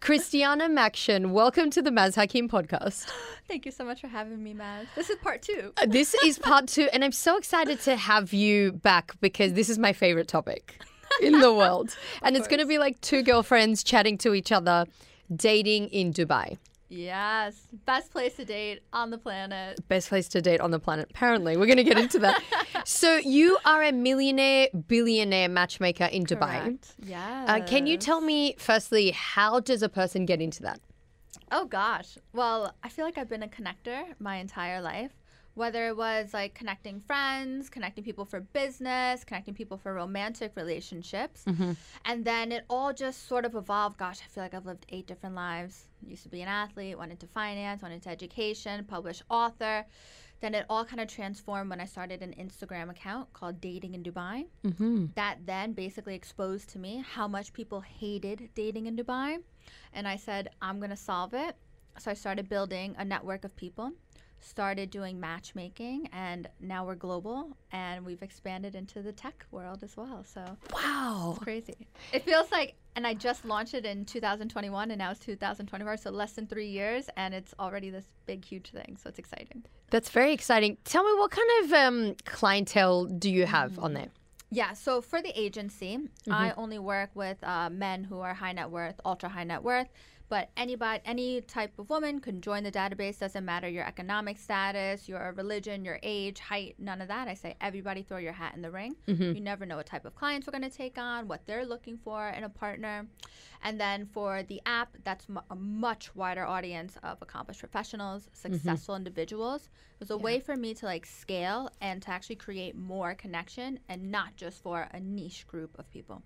Christiana Maction, welcome to the Maz Hakim podcast. Thank you so much for having me, Maz. This is part 2. This is part 2, and I'm so excited to have you back because this is my favorite topic in the world. And it's going to be like two girlfriends chatting to each other, dating in Dubai. Yes. Best place to date on the planet. Best place to date on the planet, apparently. We're going to get into that. So you are a millionaire, billionaire matchmaker in Dubai. Yeah. Can you tell me, firstly, how does a person get into that? Oh, gosh. Well, I feel like I've been a connector my entire life. Whether it was like connecting friends, connecting people for business, connecting people for romantic relationships. Mm-hmm. And then it all just sort of evolved. Gosh, I feel like I've lived 8 different lives. Used to be an athlete, went into finance, went into education, published author. Then it all kind of transformed when I started an Instagram account called Dating in Dubai. Mm-hmm. That then basically exposed to me how much people hated dating in Dubai. And I said, I'm going to solve it. So I started building a network of people, started doing matchmaking, and now we're global and we've expanded into the tech world as well. So Wow. it's crazy. It feels like, and I just launched it in 2021 and now it's 2024, so less than 3 years, and it's already this big, huge thing. So it's exciting. That's very exciting. Tell me, what kind of clientele do you have on there? Yeah, so for the agency, I only work with men who are high net worth, ultra high net worth. But any type of woman can join the database. Doesn't matter your economic status, your religion, your age, height, none of that. I say everybody throw your hat in the ring. You never know what type of clients we're going to take on, what they're looking for in a partner. And then for the app, that's a much wider audience of accomplished professionals, successful individuals. It was a way for me to like scale and to actually create more connection and not just for a niche group of people.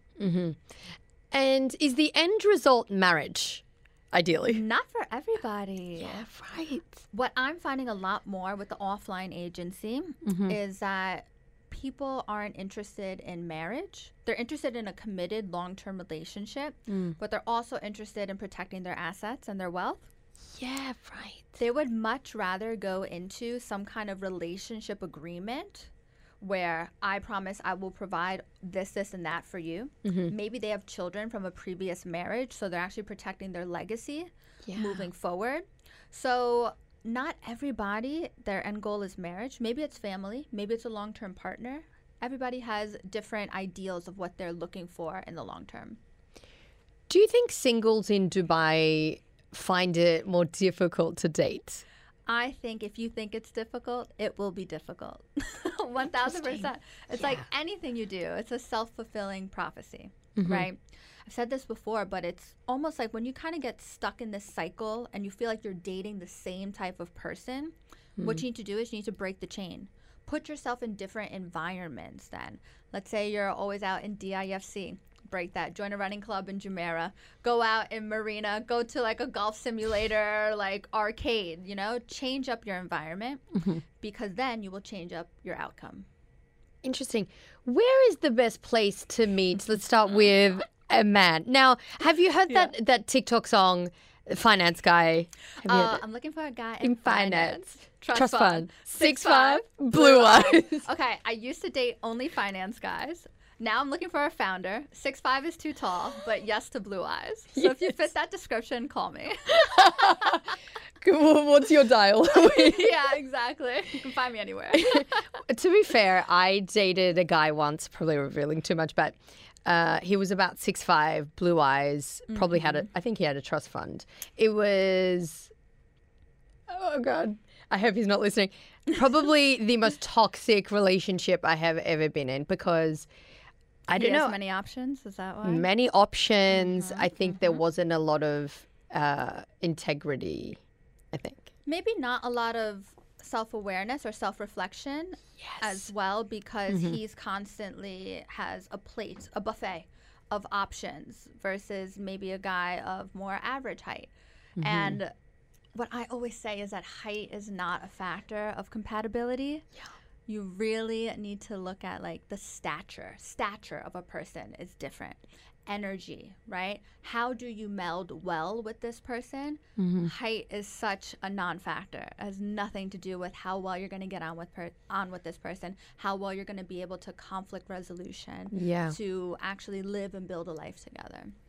And is the end result marriage? Ideally. Not for everybody. Yeah, right. What I'm finding a lot more with the offline agency is that people aren't interested in marriage. They're interested in a committed long-term relationship, but they're also interested in protecting their assets and their wealth. Yeah, right. They would much rather go into some kind of relationship agreement where I promise I will provide this, this, and that for you. Maybe they have children from a previous marriage, so they're actually protecting their legacy moving forward. So not everybody, their end goal is marriage. Maybe it's family. Maybe it's a long-term partner. Everybody has different ideals of what they're looking for in the long term. Do you think singles in Dubai find it more difficult to date? I think if you think it's difficult, it will be difficult. 1,000%. It's like anything you do, it's a self-fulfilling prophecy, right? I've said this before, but it's almost like when you kind of get stuck in this cycle and you feel like you're dating the same type of person, what you need to do is you need to break the chain. Put yourself in different environments then. Let's say you're always out in DIFC. Break that. Join a running club in Jumeirah. Go out in Marina. Go to like a golf simulator, like arcade, change up your environment because then you will change up your outcome. Interesting. Where is the best place to meet? Let's start with a man. Now, have you heard that TikTok song, Finance Guy? I'm looking for a guy in finance. Trust fund. 6'5", blue eyes. Okay, I used to date only finance guys. Now I'm looking for a founder. 6'5" is too tall, but yes to blue eyes. So if you fit that description, call me. What's your dial? Yeah, exactly. You can find me anywhere. To be fair, I dated a guy once, probably revealing too much, but he was about 6'5", blue eyes, probably I think he had a trust fund. It was, oh God, I hope he's not listening. Probably the most toxic relationship I have ever been in because I don't know. Many options, is that why? Many options. I think there wasn't a lot of integrity, I think. Maybe not a lot of self-awareness or self-reflection as well because he's constantly has a buffet of options versus maybe a guy of more average height. And what I always say is that height is not a factor of compatibility. Yeah. You really need to look at like the stature of a person is different. Energy, right? How do you meld well with this person? Height is such a non-factor. It has nothing to do with how well you're going to get on with this person, how well you're going to be able to conflict resolution, to actually live and build a life together.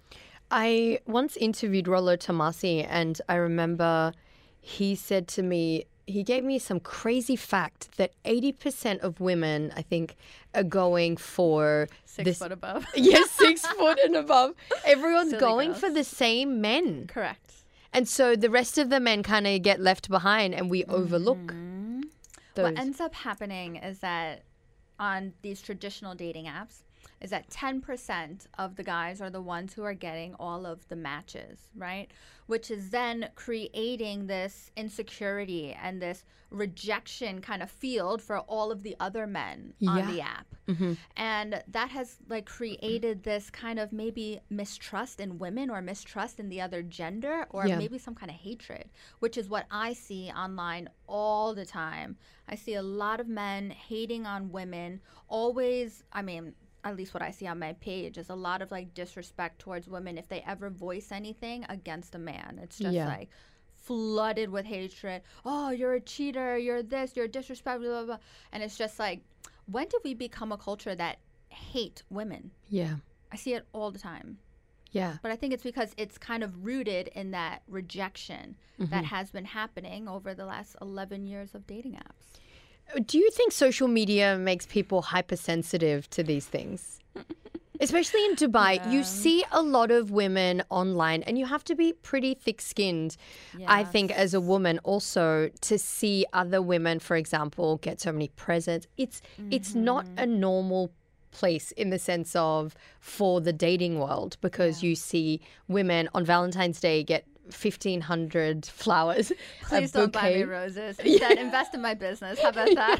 I once interviewed Rollo Tomasi, and I remember he said to me, he gave me some crazy fact that 80% of women, I think, are going for 6 foot above. Yes, 6 foot and above. Everyone's Silly going girls. for the same men. Correct. And so the rest of the men kind of get left behind and we overlook those. What ends up happening is that on these traditional dating apps, is that 10% of the guys are the ones who are getting all of the matches, right? Which is then creating this insecurity and this rejection kind of field for all of the other men on the app. And that has like created this kind of maybe mistrust in women or mistrust in the other gender or maybe some kind of hatred, which is what I see online all the time. I see a lot of men hating on women, always, I mean, at least what I see on my page is a lot of like disrespect towards women if they ever voice anything against a man. It's just like flooded with hatred. Oh, you're a cheater, you're this, you're disrespectful, blah, blah, blah. And it's just like, when did we become a culture that hate women? Yeah. I see it all the time. Yeah. But I think it's because it's kind of rooted in that rejection that has been happening over the last 11 years of dating apps. Do you think social media makes people hypersensitive to these things? Especially in Dubai, you see a lot of women online and you have to be pretty thick-skinned, I think, as a woman also to see other women, for example, get so many presents. It's not a normal place in the sense of for the dating world because you see women on Valentine's Day get 1,500 flowers. Please don't buy me roses. Instead, invest in my business. How about that?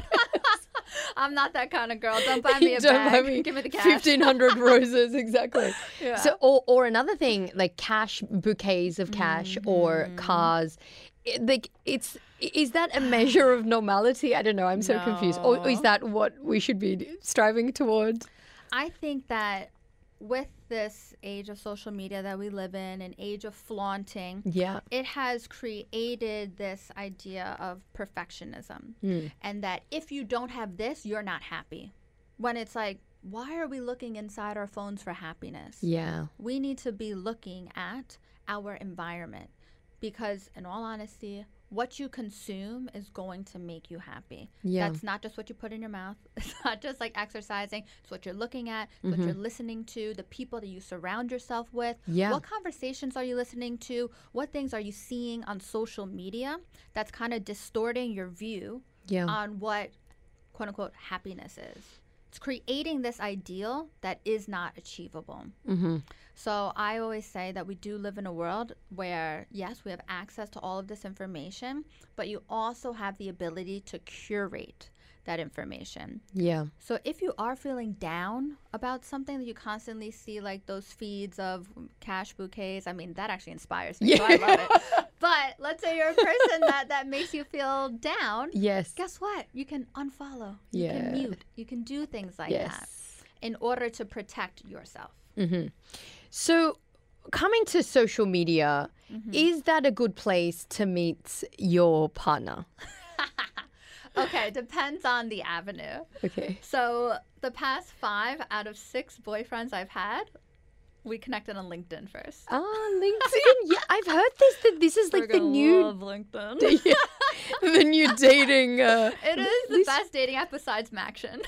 I'm not that kind of girl. Don't buy me a bag. Buy me Give me the cash. 1,500 roses, exactly. So, or another thing, like cash, bouquets of cash or cars. Like, is that a measure of normality? I don't know. I'm so confused. Or is that what we should be striving towards? I think that with this age of social media that we live in, an age of flaunting, it has created this idea of perfectionism. And that if you don't have this, you're not happy. When it's like, why are we looking inside our phones for happiness? We need to be looking at our environment because, in all honesty, what you consume is going to make you happy. That's not just what you put in your mouth. It's not just like exercising. It's what you're looking at, it's what you're listening to, the people that you surround yourself with. What conversations are you listening to? What things are you seeing on social media that's kind of distorting your view on what, quote unquote, happiness is? It's creating this ideal that is not achievable. So I always say that we do live in a world where, yes, we have access to all of this information, but you also have the ability to curate that information. So if you are feeling down about something that you constantly see, like those feeds of cash bouquets, I mean, that actually inspires me. So I love it. But let's say you're a person that makes you feel down. Guess what? You can unfollow. You can mute. You can do things like that in order to protect yourself. So coming to social media, is that a good place to meet your partner? Okay, depends on the avenue. So the past 5 out of 6 boyfriends I've had, we connected on LinkedIn first. LinkedIn. I've heard this is like the new LinkedIn. the new dating. It is the best dating app besides Maction.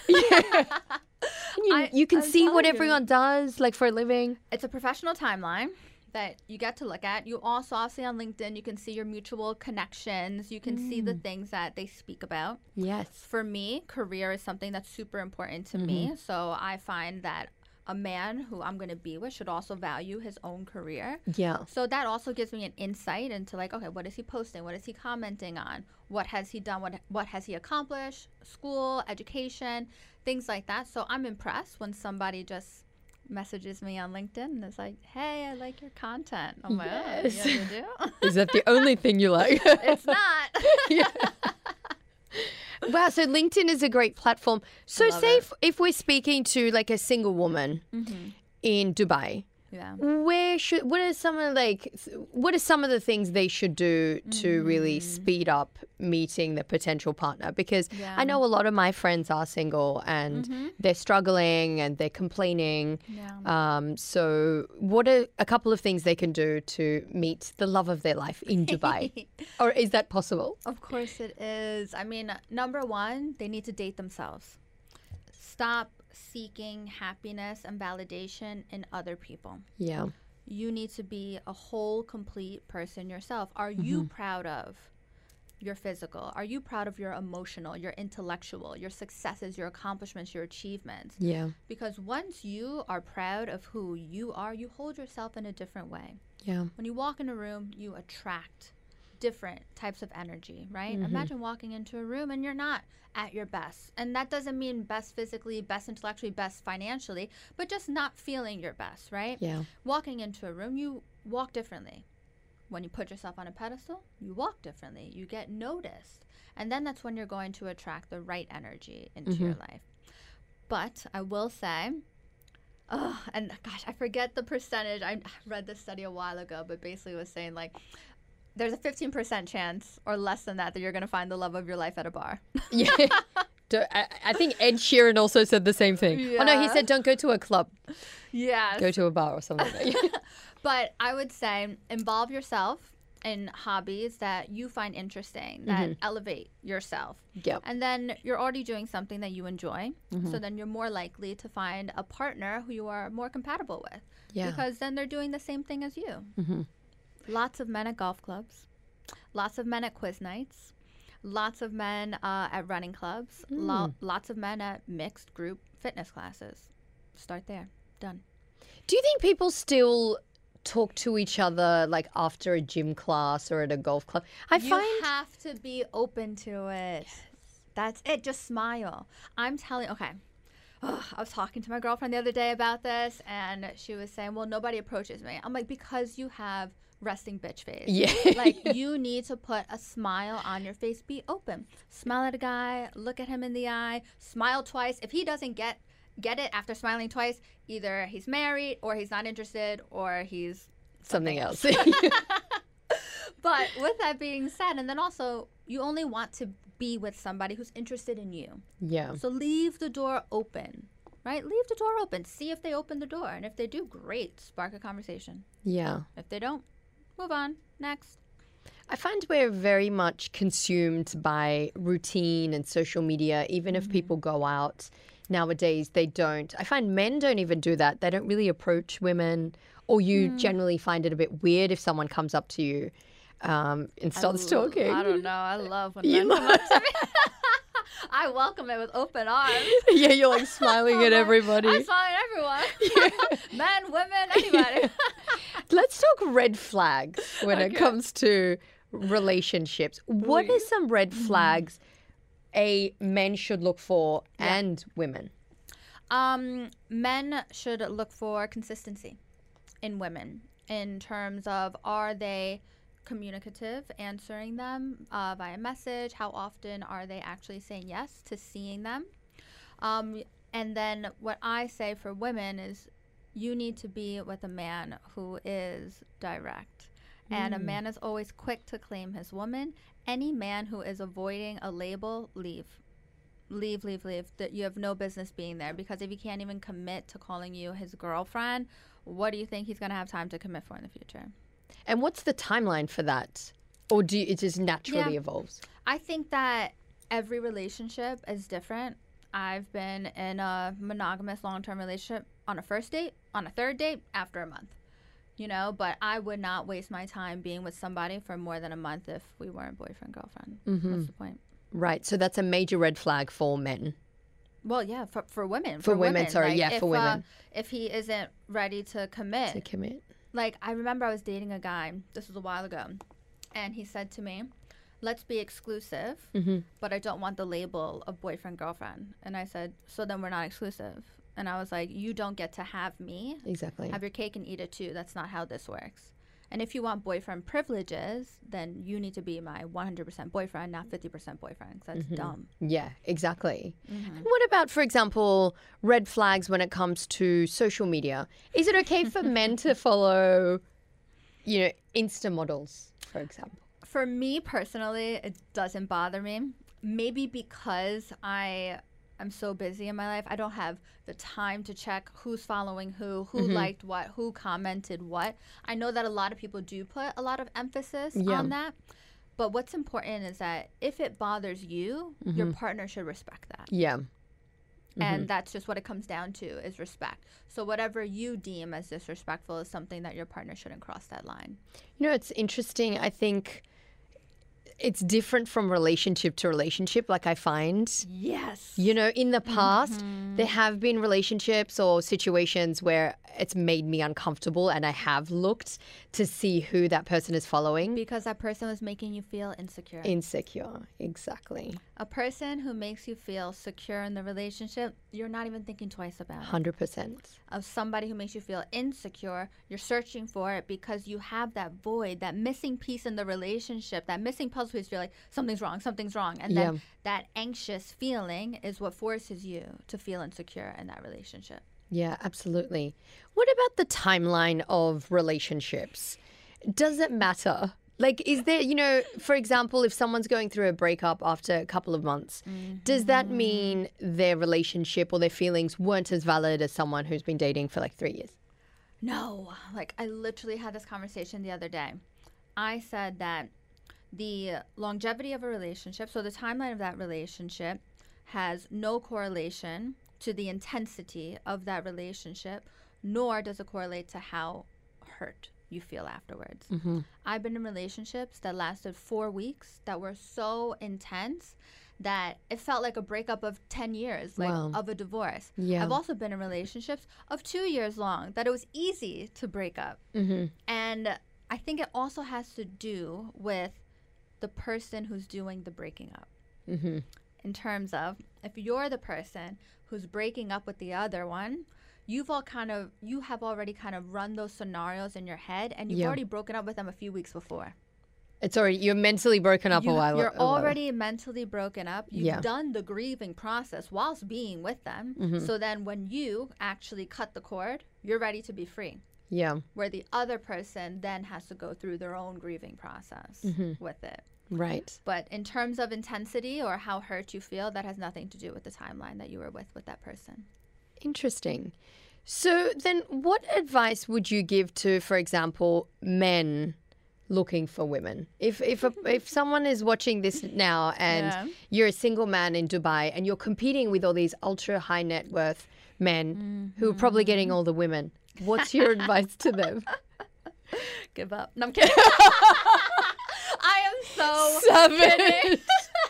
You can see what everyone does, like for a living. It's a professional timeline that you get to look at. You also, obviously, on LinkedIn, you can see your mutual connections. You can see the things that they speak about. For me, career is something that's super important to me. So I find that a man who I'm going to be with should also value his own career. So that also gives me an insight into like, okay, what is he posting? What is he commenting on? What has he done? What has he accomplished? School, education, things like that. So I'm impressed when somebody just messages me on LinkedIn and is like, hey, I like your content. I'm like, oh, yeah, you do? Is that the only thing you like? It's not. Wow, so LinkedIn is a great platform. So say if we're speaking to like a single woman in Dubai, Yeah. what are some of the things they should do to really speed up meeting the potential partner? Because I know a lot of my friends are single and they're struggling and they're complaining. Yeah. So what are a couple of things they can do to meet the love of their life in Dubai? Or is that possible? Of course it is. I mean, number one, they need to date themselves. Stop seeking happiness and validation in other people. Yeah. You need to be a whole, complete person yourself. Are you proud of your physical? Are you proud of your emotional, your intellectual, your successes, your accomplishments, your achievements? Yeah. Because once you are proud of who you are, you hold yourself in a different way. Yeah. When you walk in a room, you attract different types of energy, right? Imagine walking into a room and you're not at your best. And that doesn't mean best physically, best intellectually, best financially, but just not feeling your best, right? Yeah. Walking into a room, you walk differently. When you put yourself on a pedestal, you walk differently. You get noticed. And then that's when you're going to attract the right energy into your life. But I will say, and gosh, I forget the percentage. I read this study a while ago, but basically it was saying like, there's a 15% chance or less than that you're going to find the love of your life at a bar. Yeah. I think Ed Sheeran also said the same thing. Yeah. Oh, no, he said don't go to a club. Yes. Go to a bar or something. But I would say involve yourself in hobbies that you find interesting, that elevate yourself. Yep. And then you're already doing something that you enjoy. So then you're more likely to find a partner who you are more compatible with. Yeah. Because then they're doing the same thing as you. Lots of men at golf clubs, lots of men at quiz nights, lots of men at running clubs, lots of men at mixed group fitness classes. Start there. Done. Do you think people still talk to each other like after a gym class or at a golf club? You have to be open to it. Yes. That's it. Just smile. I'm telling. Okay. I was talking to my girlfriend the other day about this, and she was saying, well, nobody approaches me. I'm like, because you have resting bitch face. Yeah. Like, you need to put a smile on your face. Be open. Smile at a guy. Look at him in the eye. Smile twice. If he doesn't get it after smiling twice, either he's married or he's not interested or he's something else. But with that being said, and then also, you only want to be with somebody who's interested in you. Yeah. So leave the door open, right? Leave the door open. See if they open the door. And if they do, great. Spark a conversation. Yeah. If they don't, move on. Next. I find we're very much consumed by routine and social media. Even if people go out nowadays, they don't. I find men don't even do that. They don't really approach women, or you generally find it a bit weird if someone comes up to you and starts talking. I don't know. I love when men come up to me. I welcome it with open arms. Yeah, you're like smiling at everybody. I'm smiling at everyone. Men, women, anybody. Let's talk red flags when it comes to relationships. What are some red flags men should look for and women? Men should look for consistency in women in terms of, are they communicative, answering them via message? How often are they actually saying yes to seeing them? And then what I say for women is, you need to be with a man who is direct. And a man is always quick to claim his woman. Any man who is avoiding a label, leave. Leave. That you have no business being there, because if he can't even commit to calling you his girlfriend, what do you think he's going to have time to commit for in the future? And what's the timeline for that? Or it just naturally evolves? I think that every relationship is different. I've been in a monogamous long-term relationship on a first date, on a third date, after a month. You know, but I would not waste my time being with somebody for more than a month if we weren't boyfriend, girlfriend. What's the point? Right. So that's a major red flag for men. Well, yeah, for women. For women, sorry. Like, for women. If he isn't ready to commit. To commit. Like, I remember I was dating a guy, this was a while ago, and he said to me, let's be exclusive, but I don't want the label of boyfriend, girlfriend. And I said, so then we're not exclusive. And I was like, you don't get to have me. Exactly. Have your cake and eat it too. That's not how this works. And if you want boyfriend privileges, then you need to be my 100% boyfriend, not 50% boyfriend, because that's dumb. Yeah, exactly. And what about, for example, red flags when it comes to social media? Is it okay for men to follow, Insta models, for example? For me personally, it doesn't bother me. Maybe because I'm so busy in my life, I don't have the time to check who's following who liked what, who commented what. I know that a lot of people do put a lot of emphasis on that. But what's important is that if it bothers you, your partner should respect that. Yeah. And that's just what it comes down to, is respect. So whatever you deem as disrespectful is something that your partner shouldn't cross that line. It's interesting. I think it's different from relationship to relationship, like I find. Yes. In the past, there have been relationships or situations where it's made me uncomfortable and I have looked to see who that person is following. Because that person was making you feel insecure. Insecure, exactly. A person who makes you feel secure in the relationship, you're not even thinking twice about it. 100%. Of somebody who makes you feel insecure, you're searching for it because you have that void, that missing piece in the relationship, that missing puzzle piece. You're like, something's wrong. And then that anxious feeling is what forces you to feel insecure in that relationship. Yeah, absolutely. What about the timeline of relationships? Does it matter? Like, is there, for example, if someone's going through a breakup after a couple of months, does that mean their relationship or their feelings weren't as valid as someone who's been dating for like 3 years? No. Like, I literally had this conversation the other day. I said that the longevity of a relationship, so the timeline of that relationship, has no correlation to the intensity of that relationship, nor does it correlate to how hurt you feel afterwards. I've been in relationships that lasted 4 weeks that were so intense that it felt like a breakup of 10 years, like of a divorce. Yeah. I've also been in relationships of 2 years long that it was easy to break up. And I think it also has to do with the person who's doing the breaking up. In terms of, if you're the person who's breaking up with the other one, you have already kind of run those scenarios in your head, and you've already broken up with them a few weeks before. You're mentally broken up a while. You're already mentally broken up. You've done the grieving process whilst being with them. So then when you actually cut the cord, you're ready to be free. Yeah. Where the other person then has to go through their own grieving process with it. Right. But in terms of intensity or how hurt you feel, that has nothing to do with the timeline that you were with that person. Interesting. So then what advice would you give to, for example, men looking for women? If someone is watching this now and you're a single man in Dubai and you're competing with all these ultra high net worth men who are probably getting all the women, what's your advice to them? Give up. No, I'm kidding. I am so savage.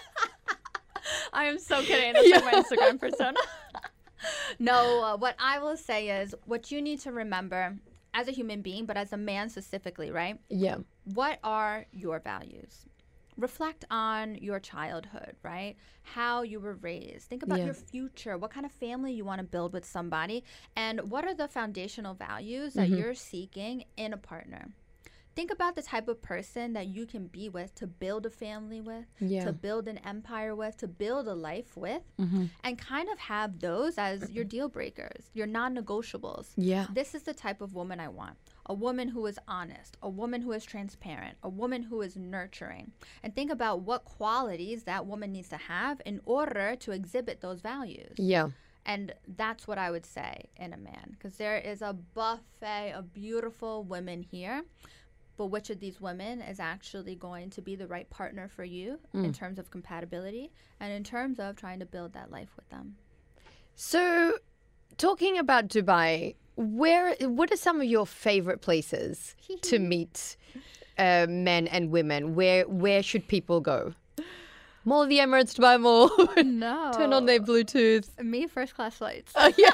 I am so kidding. That's like my Instagram persona. No, what I will say is what you need to remember as a human being, but as a man specifically, right? Yeah. What are your values? Reflect on your childhood, right? How you were raised. Think about your future. What kind of family you want to build with somebody, and what are the foundational values that you're seeking in a partner? Think about the type of person that you can be with to build a family with, to build an empire with, to build a life with, and kind of have those as your deal breakers, your non-negotiables. Yeah. This is the type of woman I want. A woman who is honest, a woman who is transparent, a woman who is nurturing. And think about what qualities that woman needs to have in order to exhibit those values. Yeah. And that's what I would say in a man, because there is a buffet of beautiful women here. But which of these women is actually going to be the right partner for you in terms of compatibility and in terms of trying to build that life with them? So, talking about Dubai, what are some of your favorite places to meet men and women? Where should people go? Mall of the Emirates, Dubai Mall. No. Turn on their Bluetooth. Me, first class flights. Yeah.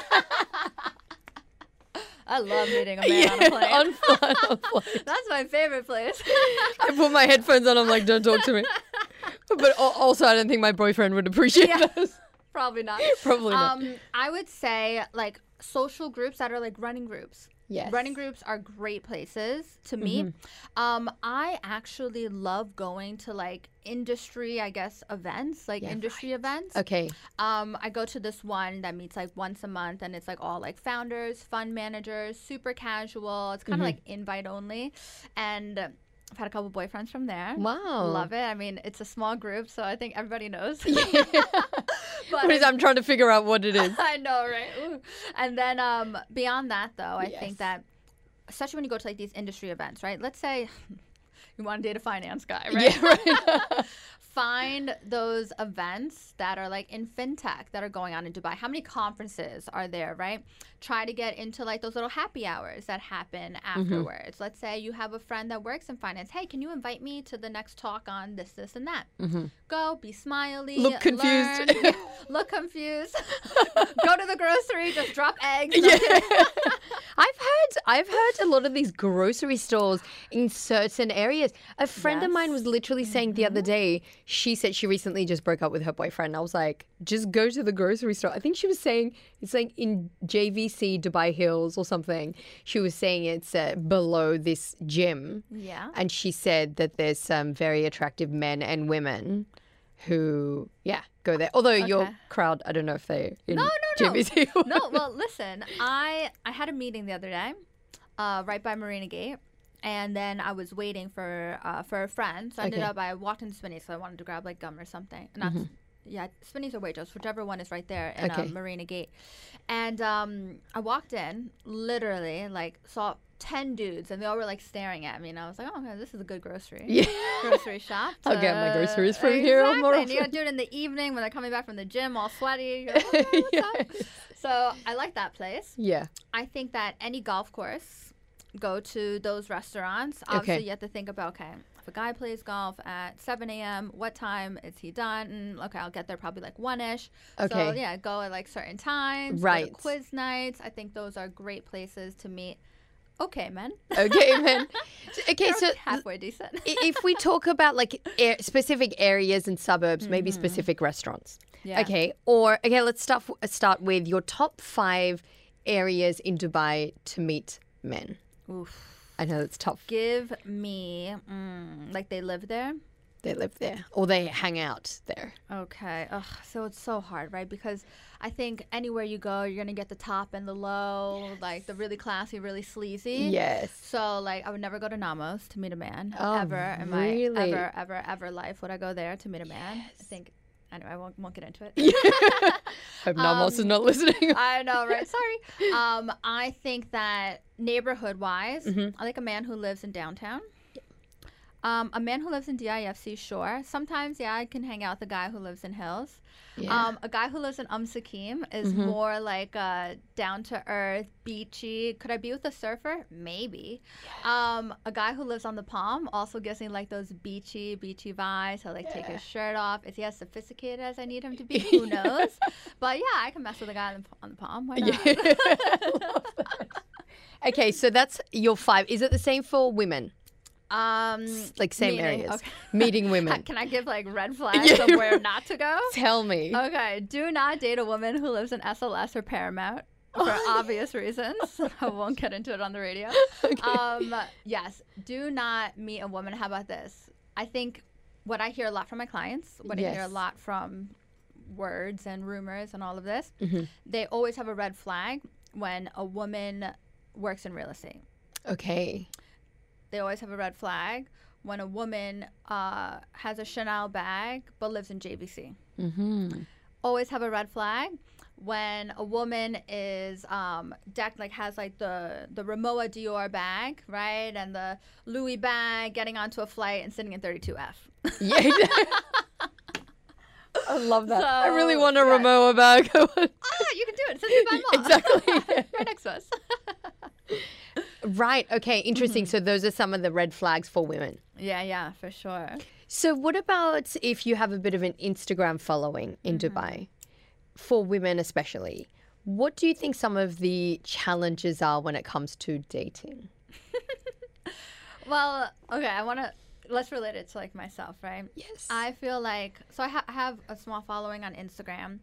I love meeting a man on a plane. On flight. That's my favorite place. I put my headphones on. I'm like, don't talk to me. But also, I don't think my boyfriend would appreciate this. Probably not. Probably not. I would say like social groups that are like running groups. Yes. Running groups are great places to meet. I actually love going to like industry, I guess, events, like industry events. Okay. I go to this one that meets like once a month, and it's like all like founders, fund managers, super casual. It's kind of like invite only. And I've had a couple boyfriends from there. Wow. Love it. I mean, it's a small group, so I think everybody knows. But I'm trying to figure out what it is. I know, right? Ooh. And then beyond that, though, I think that, especially when you go to like these industry events, right? Let's say you want to date a finance guy, right? Yeah, right. Find those events that are like in fintech that are going on in Dubai. How many conferences are there, right? Try to get into like those little happy hours that happen afterwards. Let's say you have a friend that works in finance. Hey, can you invite me to the next talk on this, this, and that? Go, be smiley. Look confused. Learn, look confused. Go to the grocery, just drop eggs. I've heard a lot of these grocery stores in certain areas. A friend of mine was literally saying the other day, she said she recently just broke up with her boyfriend. I was like, just go to the grocery store. I think she was saying it's like in JVC, Dubai Hills or something. She was saying it's below this gym. Yeah. And she said that there's some very attractive men and women who, go there. Although your crowd, I don't know if they're in JVC. No, well, listen, I had a meeting the other day right by Marina Gate. And then I was waiting for a friend. So I ended up, I walked into Spinneys, so I wanted to grab like gum or something. Not, Spinneys or Waitrose, whichever one is right there in Marina Gate. And I walked in, literally, like saw 10 dudes, and they all were like staring at me. And I was like, oh, okay, this is a good grocery shop. I'll get my groceries from here more often. And you do it in the evening when they're coming back from the gym all sweaty. You're like, oh, what's up? So I like that place. Yeah. I think that any golf course, go to those restaurants. Obviously, you have to think about, okay, if a guy plays golf at 7 a.m., what time is he done? And, okay, I'll get there probably like 1-ish. Okay. So, yeah, go at like certain times. Right. Go to quiz nights. I think those are great places to meet. Okay, men. Okay, men. Okay, so halfway decent. If we talk about like specific areas and suburbs, maybe specific restaurants. Yeah. Okay, let's start with your top 5 areas in Dubai to meet men. Oof. I know it's tough. Give me, like they live there? They live there or they hang out there. Okay. Ugh, so it's so hard, right? Because I think anywhere you go, you're going to get the top and the low, like the really classy, really sleazy. Yes. So, like, I would never go to Namos to meet a man. Oh, ever in really? my ever life would I go there to meet a man. Yes. I think, anyway, I won't get into it. Hope Namos is not listening. I know, right? Sorry. I think that neighborhood-wise, I like a man who lives in downtown. A man who lives in DIFC, sure. Sometimes, I can hang out with a guy who lives in Hills. Yeah. A guy who lives in Sakim is more like down-to-earth, beachy. Could I be with a surfer? Maybe. Yes. A guy who lives on the Palm also gives me like those beachy vibes. He'll like take his shirt off. Is he as sophisticated as I need him to be? Who knows? But yeah, I can mess with a guy on the Palm. Why not? Yeah. Okay, so that's your 5. Is it the same for women? Like same areas. Okay. Meeting women. Can I give like red flags of where not to go? Tell me. Okay. Do not date a woman who lives in SLS or Paramount for obvious reasons. I won't get into it on the radio. Okay. Yes. Do not meet a woman. How about this? I think what I hear a lot from my clients, what I hear a lot from words and rumors and all of this, they always have a red flag when a woman works in real estate. Okay. They always have a red flag when a woman has a Chanel bag but lives in JVC. Always have a red flag when a woman is decked, like has like the Rimowa Dior bag, right? And the Louis bag, getting onto a flight and sitting in 32F. Yeah. I love that. So, I really want a Rimowa bag. You can do it. It's in Dubai Mall. Exactly. Right next to us. Right. Okay. Interesting. So those are some of the red flags for women. Yeah, for sure. So what about if you have a bit of an Instagram following in Dubai, for women especially? What do you think some of the challenges are when it comes to dating? Well, okay, let's relate it to like myself, right? Yes. I feel like, so I have a small following on Instagram,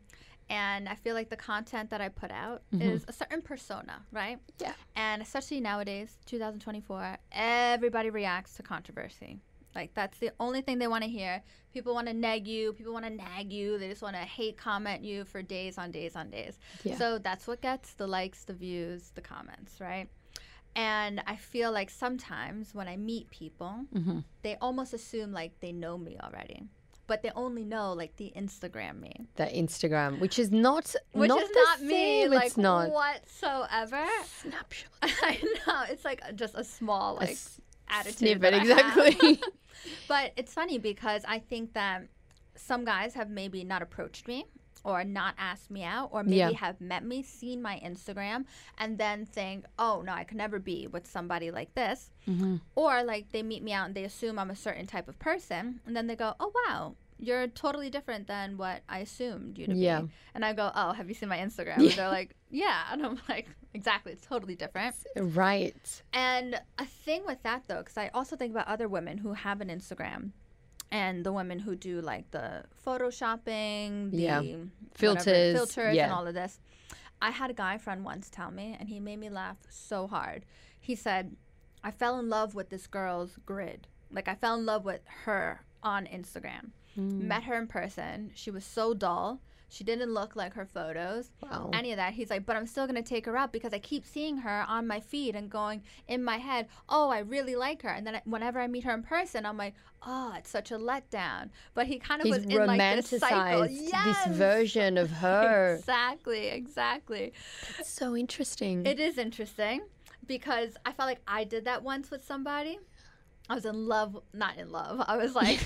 And I feel like the content that I put out is a certain persona, right? Yeah. And especially nowadays, 2024, everybody reacts to controversy. Like, that's the only thing they want to hear. People want to neg you. People want to nag you. They just want to hate comment you for days on days on days. Yeah. So that's what gets the likes, the views, the comments, right? And I feel like sometimes when I meet people, they almost assume like they know me already. But they only know like the Instagram me. The Instagram, which is not Which not is the not me, same. like It's not. whatsoever. Snapshot. I know. It's like just a small like attitude. Snippet, that I exactly. have. But it's funny because I think that some guys have maybe not approached me or not asked me out or maybe have met me, seen my Instagram, and then think, oh, no, I could never be with somebody like this. Or like they meet me out and they assume I'm a certain type of person. And then they go, oh, wow, you're totally different than what I assumed you to be. And I go, oh, have you seen my Instagram? And they're like, yeah. And I'm like, exactly. It's totally different. Right. And a thing with that, though, because I also think about other women who have an Instagram and the women who do like the photoshopping, the filters and all of this. I had a guy friend once tell me, and he made me laugh so hard. He said, I fell in love with this girl's grid. Like, I fell in love with her on Instagram. Met her in person. She was so dull. She didn't look like her photos. Wow. Any of that. He's like, but I'm still going to take her out because I keep seeing her on my feed and going in my head, oh, I really like her. And then whenever I meet her in person, I'm like, oh, it's such a letdown. But he kind of was in like this cycle. This version of her. Exactly. It's so interesting. It is interesting because I felt like I did that once with somebody. I was in love, not in love. I was like...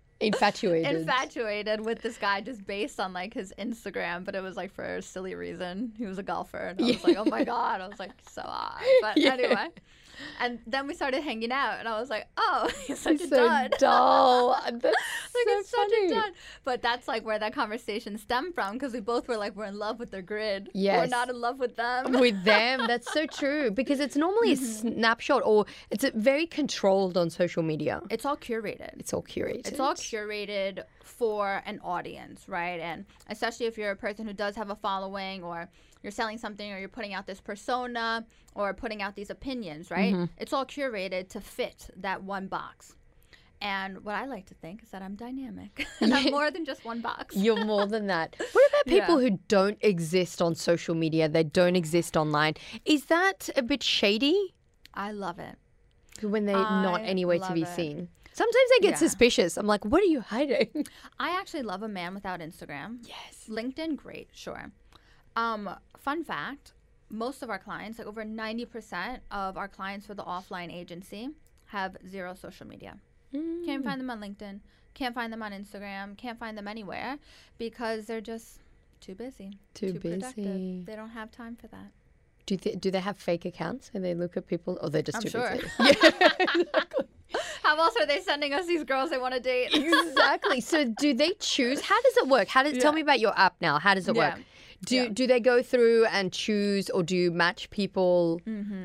infatuated with this guy just based on like his Instagram, but it was like for a silly reason. He was a golfer, and I was like, oh my god, I was like so odd. But anyway, and then we started hanging out, and I was like, oh, he's such a dud. Dull. That's like so it's such funny. a dud. But that's like where that conversation stemmed from, because we both were like, we're in love with their grid. Yes. We're not in love with them. With them. That's so true, because it's normally a snapshot, or it's very controlled on social media. It's all curated. It's all curated. It's all curated for an audience, right? And especially if you're a person who does have a following, or you're selling something, or you're putting out this persona, or putting out these opinions, right? It's all curated to fit that one box. And what I like to think is that I'm dynamic. And I'm more than just one box. You're more than that. What about people who don't exist on social media? They don't exist online. Is that a bit shady? I love it. When they're not anywhere to be seen. Sometimes I get suspicious. I'm like, what are you hiding? I actually love a man without Instagram. Yes. LinkedIn, great, sure. Fun fact, most of our clients, like over 90% of our clients for the offline agency, have zero social media. Can't find them on LinkedIn. Can't find them on Instagram. Can't find them anywhere because they're just too busy. Too busy. Productive. They don't have time for that. Do they have fake accounts and they look at people? Or they're just too sure. busy? Exactly. How else are they sending us these girls they want to date? Exactly. So do they choose? How does it work? Tell me about your app now. How does it work? Do they go through and choose, or do you match people?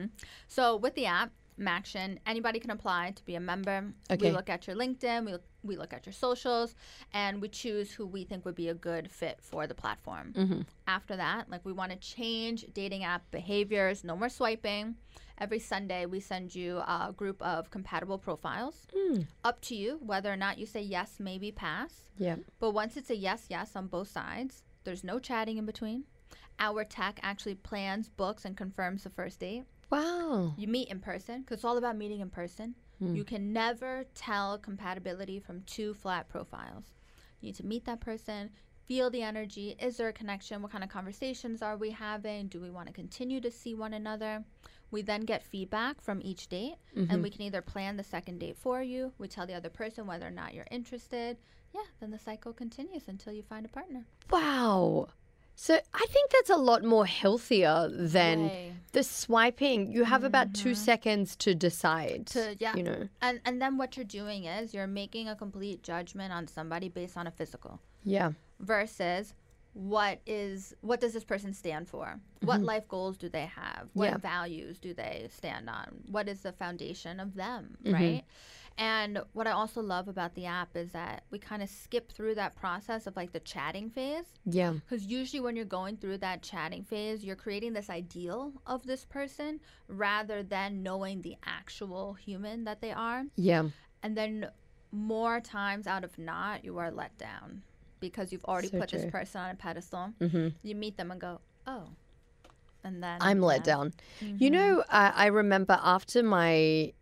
So with the app, Maction, anybody can apply to be a member. We look at your LinkedIn, we look at your socials, and we choose who we think would be a good fit for the platform. After that, like, we want to change dating app behaviors. No more swiping. Every Sunday, we send you a group of compatible profiles. Up to you whether or not you say yes, maybe, pass. Yeah. But once it's a yes on both sides, there's no chatting in between. Our tech actually plans, books, and confirms the first date. Wow. You meet in person, because it's all about meeting in person. You can never tell compatibility from two flat profiles. You need to meet that person, feel the energy. Is there a connection? What kind of conversations are we having? Do we want to continue to see one another? We then get feedback from each date, and we can either plan the second date for you. We tell the other person whether or not you're interested. Yeah, then the cycle continues until you find a partner. Wow. So I think that's a lot more healthier than the swiping. You have about 2 seconds to decide. You know. And then what you're doing is you're making a complete judgment on somebody based on a physical. Yeah. Versus what does this person stand for? What life goals do they have? What values do they stand on? What is the foundation of them, right? And what I also love about the app is that we kind of skip through that process of like the chatting phase. Yeah. Because usually when you're going through that chatting phase, you're creating this ideal of this person rather than knowing the actual human that they are. Yeah. And then more times out of not, you are let down because you've already put this person on a pedestal. You meet them and go, oh. And then I'm let down. You know, I remember after my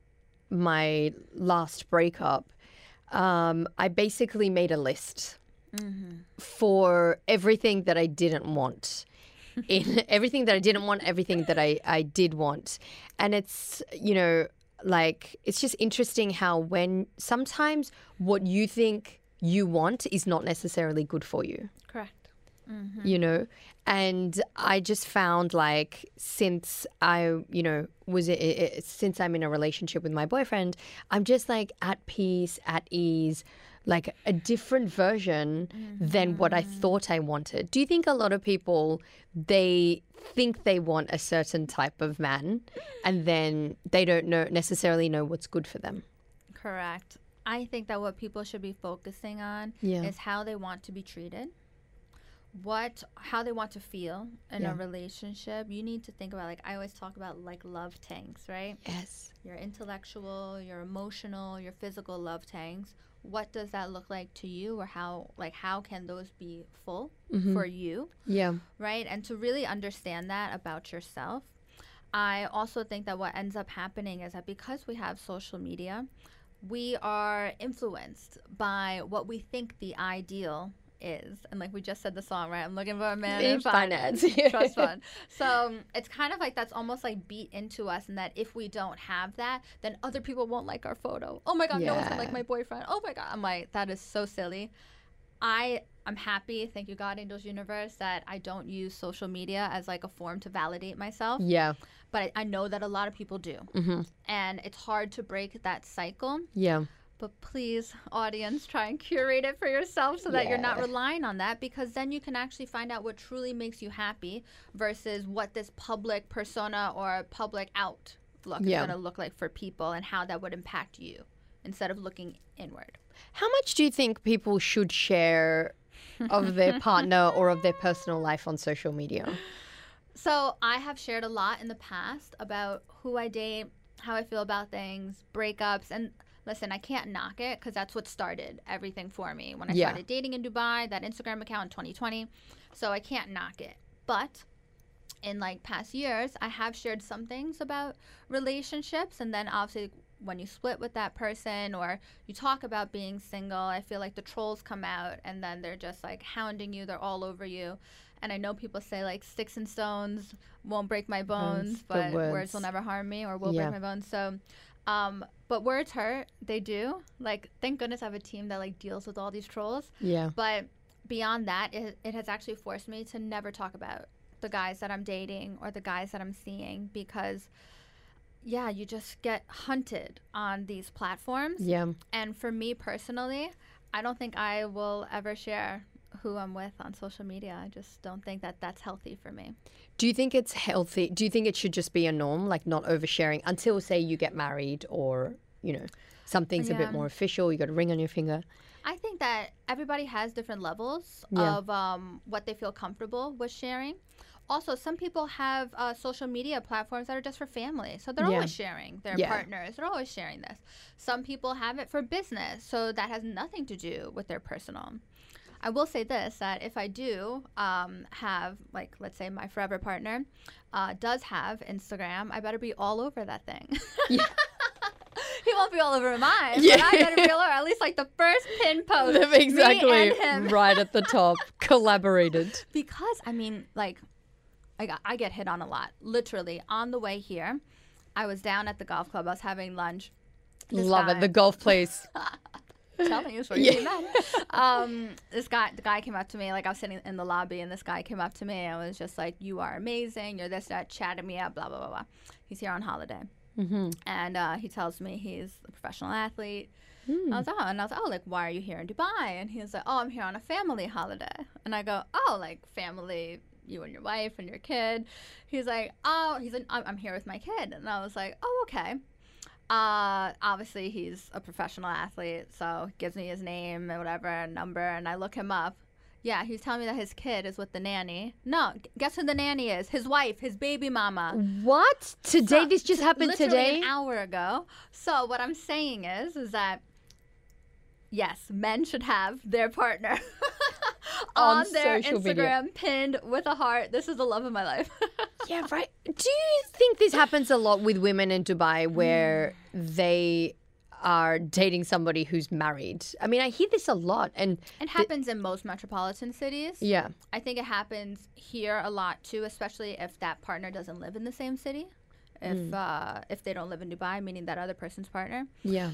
last breakup, I basically made a list for everything that I didn't want. Everything that I didn't want, everything that I did want. And it's, you know, like, it's just interesting how when sometimes what you think you want is not necessarily good for you. Correct. You know, and I just found like since I, you know, since I'm in a relationship with my boyfriend, I'm just like at peace, at ease, like a different version than what I thought I wanted. Do you think a lot of people, they think they want a certain type of man and then they don't necessarily know what's good for them? Correct. I think that what people should be focusing on is how they want to be treated. How they want to feel in a relationship. You need to think about, like, I always talk about like love tanks, right? Yes. Your intellectual, your emotional, your physical love tanks. What does that look like to you, or how can those be full for you? Yeah. Right? And to really understand that about yourself. I also think that what ends up happening is that because we have social media, we are influenced by what we think the ideal is. And like we just said the song, right? I'm looking for a man in finance. Trust fund. So it's kind of like that's almost like beat into us, and that if we don't have that, then other people won't like our photo. Oh my God, no one's gonna like my boyfriend. Oh my God. I'm like, that is so silly. I'm happy, thank you God, angels, universe, that I don't use social media as like a form to validate myself. Yeah. But I know that a lot of people do. And it's hard to break that cycle. Yeah. But please, audience, try and curate it for yourself so that you're not relying on that, because then you can actually find out what truly makes you happy versus what this public persona or public outlook is going to look like for people and how that would impact you instead of looking inward. How much do you think people should share of their partner or of their personal life on social media? So I have shared a lot in the past about who I date, how I feel about things, breakups, and listen, I can't knock it because that's what started everything for me when I started dating in Dubai, that Instagram account in 2020. So I can't knock it. But in like past years, I have shared some things about relationships. And then obviously when you split with that person or you talk about being single, I feel like the trolls come out and then they're just like hounding you. They're all over you. And I know people say like sticks and stones won't break my bones, but words will never harm me or will break my bones. So but words hurt. They do. Like, thank goodness I have a team that like deals with all these trolls. Yeah. But beyond that, it has actually forced me to never talk about the guys that I'm dating or the guys that I'm seeing because, yeah, you just get hunted on these platforms. Yeah. And for me personally, I don't think I will ever share who I'm with on social media. I just don't think that that's healthy for me. Do you think it's healthy? Do you think it should just be a norm, like not oversharing until, say, you get married or, you know, something's a bit more official, you got a ring on your finger? I think that everybody has different levels of what they feel comfortable with sharing. Also, some people have social media platforms that are just for family. So they're always sharing their partners. They're always sharing this. Some people have it for business. So that has nothing to do with their personal. I will say this, that if I do have, like, let's say my forever partner does have Instagram, I better be all over that thing. Yeah. He won't be all over mine, but I better be all over, at least like the first pin post. Exactly, me and him. Right at the top, collaborated. Because, I mean, like, I get hit on a lot. Literally, on the way here, I was down at the golf club. I was having lunch. Love it, the golf place. Telling you, for you men. The guy came up to me, like I was sitting in the lobby, and this guy came up to me and was just like, "You are amazing. You're this, that," chatting me up, blah blah blah blah. He's here on holiday, and he tells me he's a professional athlete. I was like, oh, like, why are you here in Dubai? And he was like, oh, I'm here on a family holiday. And I go, oh, like family, you and your wife and your kid. He's like, oh, I'm here with my kid. And I was like, oh, okay. Obviously, he's a professional athlete, so he gives me his name and whatever, and number, and I look him up. Yeah, he was telling me that his kid is with the nanny. No, guess who the nanny is? His wife, his baby mama. What? Today? This just happened literally today? An hour ago. So what I'm saying is that, yes, men should have their partner on their social Instagram media. pinned with a heart. This is the love of my life. Yeah, right. Do you think this happens a lot with women in Dubai where they are dating somebody who's married? I mean, I hear this a lot. And It happens in most metropolitan cities. yeah. I think it happens here a lot too, especially if that partner doesn't live in the same city. If they don't live in Dubai, meaning that other person's partner. Yeah.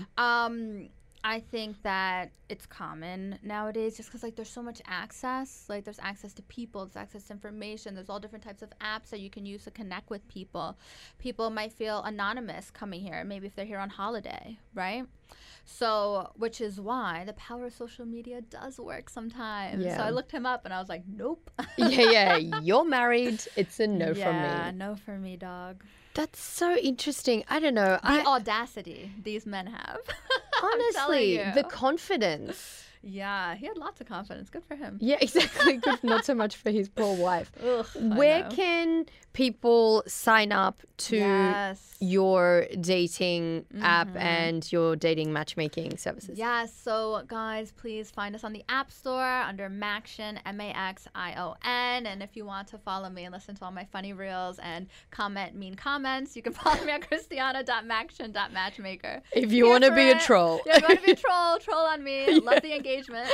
I think that it's common nowadays just because, like, there's so much access. Like, there's access to people, there's access to information, there's all different types of apps that you can use to connect with people. People might feel anonymous coming here, maybe if they're here on holiday, right? So, which is why the power of social media does work sometimes. Yeah. So I looked him up and I was like, nope. Yeah. You're married. It's a no from Yeah, me. no for me, dog. That's so interesting. I don't know. The audacity these men have. I'm telling Honestly, you. the confidence. Yeah, he had lots of confidence. Good for him. Yeah, exactly. Good. Not so much for his poor wife. Ugh, I Where know. can people sign up to Yes. your dating app and your dating matchmaking services? Yes, so guys, please find us on the App Store under Maxion, Maxion. And if you want to follow me and listen to all my funny reels and comment mean comments, you can follow me at christiana.maxion.matchmaker. If you Here want to for be a it. troll. Yeah, if you want to be a troll on me. Love the engagement.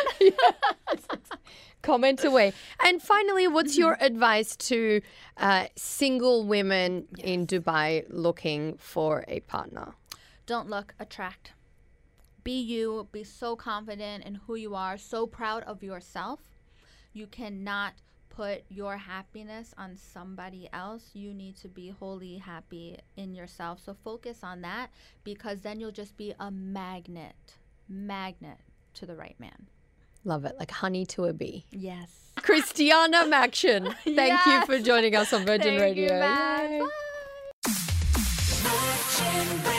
Comment away. And finally, what's your advice to single women in Dubai looking for a partner? Don't look, attract. Be you. Be so confident in who you are, so proud of yourself. You cannot put your happiness on somebody else. You need to be wholly happy in yourself. So focus on that, because then you'll just be a magnet to the right man. Love it. Like honey to a bee. Yes. Christiana Maxion, thank you Yes. for joining us on Virgin Thank you, Radio. Matt. Yay. Bye.